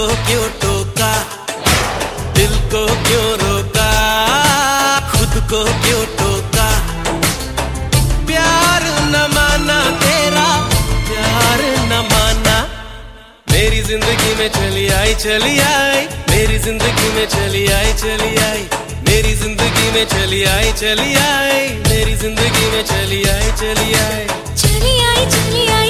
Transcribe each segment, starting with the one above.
क्यों टोका, दिल को क्यों रोका, खुद को क्यों टोका। प्यार न माना तेरा, प्यार न माना। मेरी जिंदगी में चली आई, मेरी जिंदगी में चली आई, मेरी जिंदगी में चली आई, मेरी जिंदगी में चली आई, चली आई, चली आई, चली आई,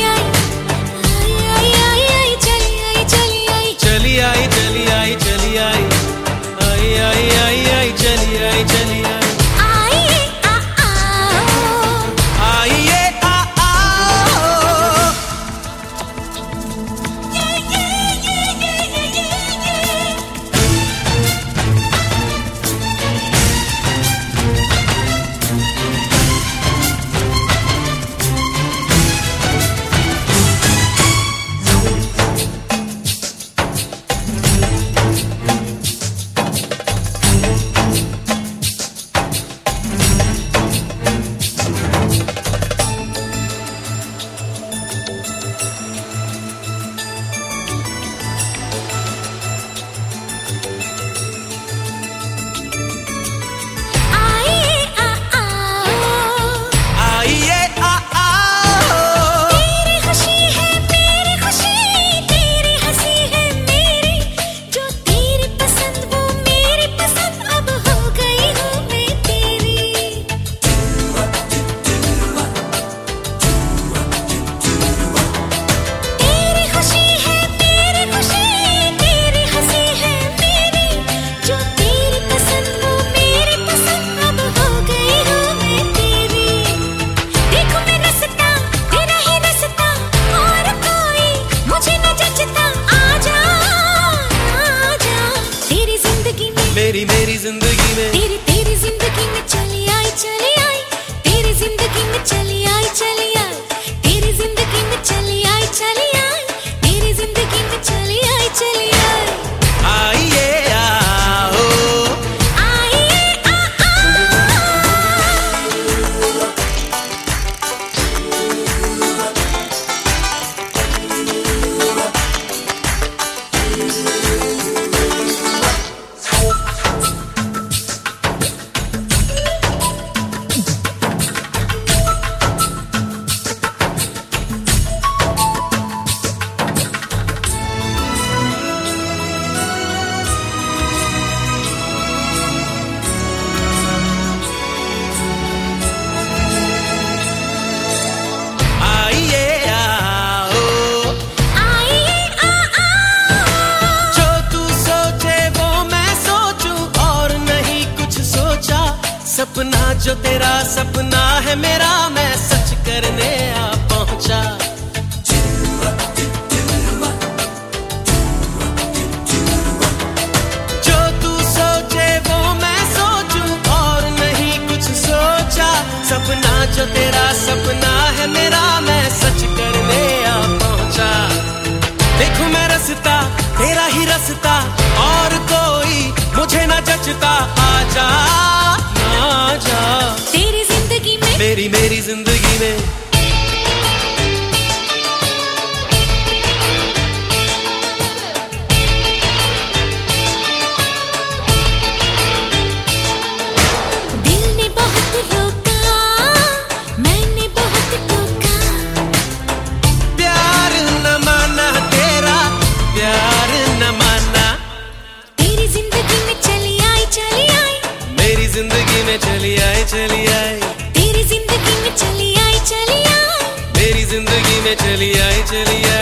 आई आई आई, चली आई, चली आई, चली आई, चली आई, चली आई, आई आई आई आई, चली आई, चली आई। मेरी जिंदगी में तेरी जिंदगी में चली आई, तेरी जिंदगी में चली आई, तेरी जिंदगी में चली आई, तेरी जिंदगी में चली आई, आइए आओ, आइए सपना जो तेरा सपना है मेरा, मैं सच करने आ पहुंचा। जो तू सोचे वो मैं सोचूं, और नहीं कुछ सोचा। सपना जो तेरा सपना है मेरा, मैं सच करने आ पहुंचा। देखूं मैं रास्ता तेरा ही रास्ता, और कोई मुझे ना जचता। आजा आजा तेरी जिंदगी में, मेरी जिंदगी में। दिल ने बहुत रोका, मैंने बहुत टोका। प्यार न माना तेरा, प्यार न माना। तेरी जिंदगी में चली आई, मेरी जिंदगी में चली आई, तेरी जिंदगी में चली आई, मेरी जिंदगी में चली आई,